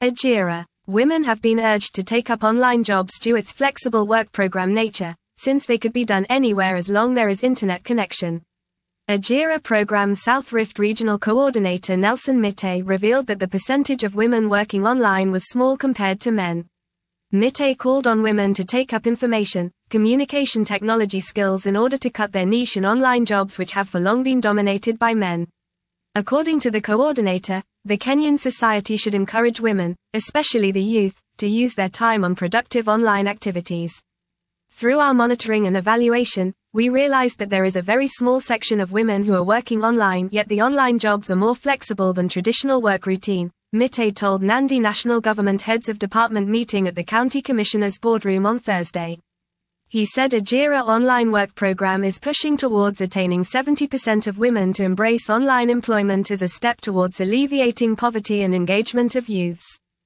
Ajira. Women have been urged to take up online jobs due its flexible work program nature, since they could be done anywhere as long there is internet connection. Ajira Program South Rift Regional Coordinator Nelson Mitte revealed that the percentage of women working online was small compared to men. Mitte called on women to take up information, communication technology skills in order to cut their niche in online jobs which have for long been dominated by men. According to the coordinator, the Kenyan society should encourage women, especially the youth, to use their time on productive online activities. Through our monitoring and evaluation, we realized that there is a very small section of women who are working online, yet the online jobs are more flexible than traditional work routine, Mitte told Nandi National Government Heads of Department meeting at the County Commissioner's boardroom on Thursday. He said Ajira online work program is pushing towards attaining 70% of women to embrace online employment as a step towards alleviating poverty and engagement of youths.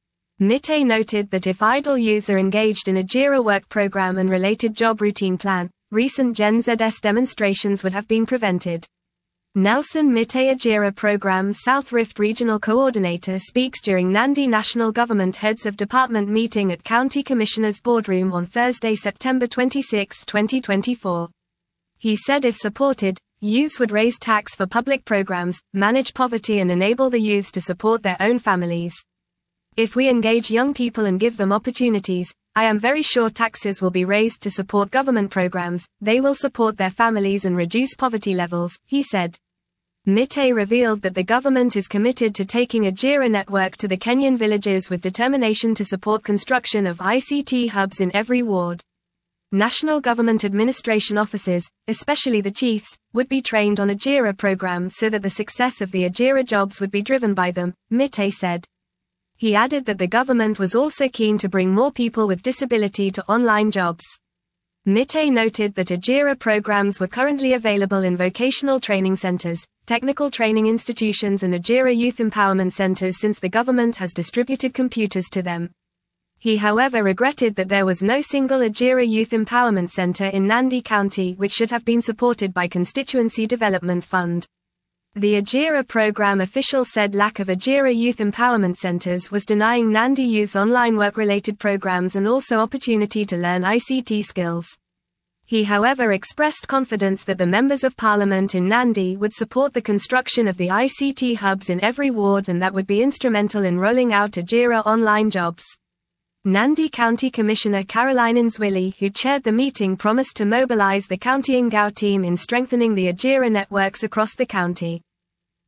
Mitte noted that if idle youths are engaged in Ajira work program and related job routine plan, recent Gen Z's demonstrations would have been prevented. Nelson Mitte Ajira Program South Rift Regional Coordinator speaks during Nandi National Government Heads of Department meeting at County Commissioner's boardroom on Thursday, September 26, 2024. He said if supported, youths would raise tax for public programs, manage poverty and enable the youths to support their own families. If we engage young people and give them opportunities, I am very sure taxes will be raised to support government programs, they will support their families and reduce poverty levels, he said. Mitte revealed that the government is committed to taking Ajira network to the Kenyan villages with determination to support construction of ICT hubs in every ward. National government administration officers, especially the chiefs, would be trained on Ajira program so that the success of the Ajira jobs would be driven by them, Mitte said. He added that the government was also keen to bring more people with disability to online jobs. Mitte noted that Ajira programs were currently available in vocational training centers, technical training institutions and Ajira youth empowerment centers since the government has distributed computers to them. He however regretted that there was no single Ajira youth empowerment center in Nandi County which should have been supported by Constituency Development Fund. The Ajira program official said lack of Ajira youth empowerment centers was denying Nandi youths online work-related programs and also opportunity to learn ICT skills. He however expressed confidence that the members of parliament in Nandi would support the construction of the ICT hubs in every ward and that would be instrumental in rolling out Ajira online jobs. Nandi County Commissioner Caroline Nzwili, who chaired the meeting, promised to mobilize the County Ngao team in strengthening the Ajira networks across the county.